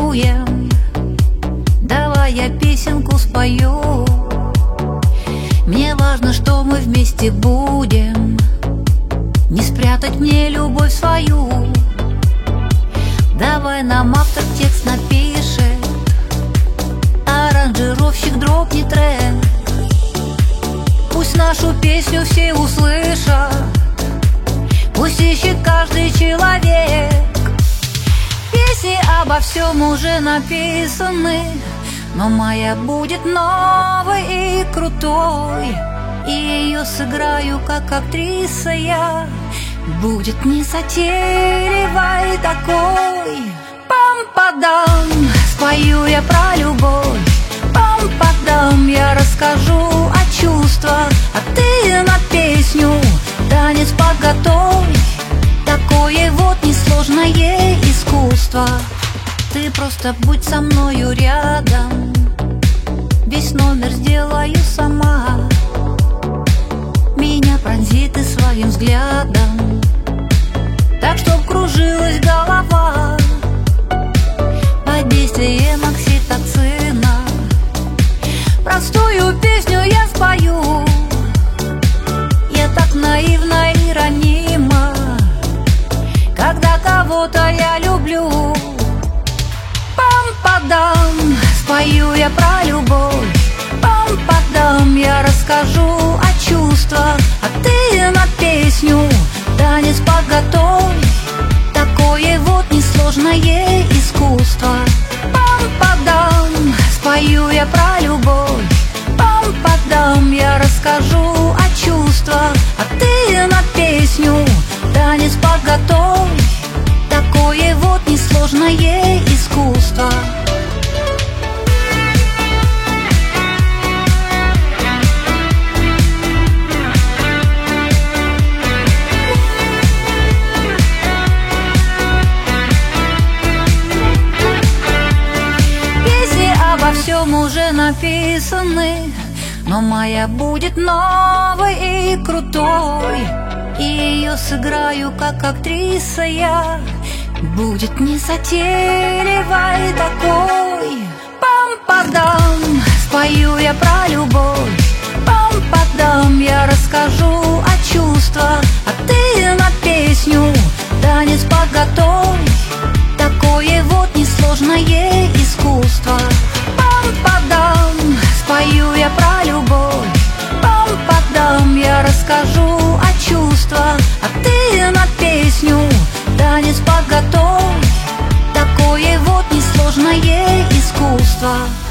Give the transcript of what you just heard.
танцуем, давай я песенку спою. Мне важно, что мы вместе будем, не спрятать мне любовь свою. Давай нам автор текст напишет, аранжировщик дропнет трек. Пусть нашу песню все услышат, пусть ищет каждый человек. Песни обо всем уже написаны, но моя будет новой и крутой, и ее сыграю как актриса я. Будет не затейливой такой. Пам-падам, спою я про любовь. Пам-падам, я расскажу о чувствах, а ты на песню танец подготовь. Такое вот несложное искусство. Ты просто будь со мною рядом, весь номер сделаю сама. Меня пронзи ты своим взглядом, так чтоб кружилась голова. Под действием окситоцина простую песню я спою. Я так наивна и ранима, когда кого-то я люблю. Пам-падам, спою я про любовь. Пам-падам, я расскажу о чувствах, а ты на песню танец подготовь. Такое вот несложное искусство. Пам-падам, спою я про любовь. Пам-падам, я расскажу о чувствах, а ты на песню танец подготовь. Такое вот несложное искусство. Всем уже написаны, но моя будет новой и крутой, и ее сыграю как актриса я. Будет не затейливой такой. Пам-падам, спою я про любовь. Пам-падам, я расскажу о чувствах, а ты на песню танец подготовь. Такое вот несложное искусство. Пам-падам, спою я про любовь. Пам-падам, я расскажу о чувствах, а ты на песню танец подготовь. Такое вот несложное искусство.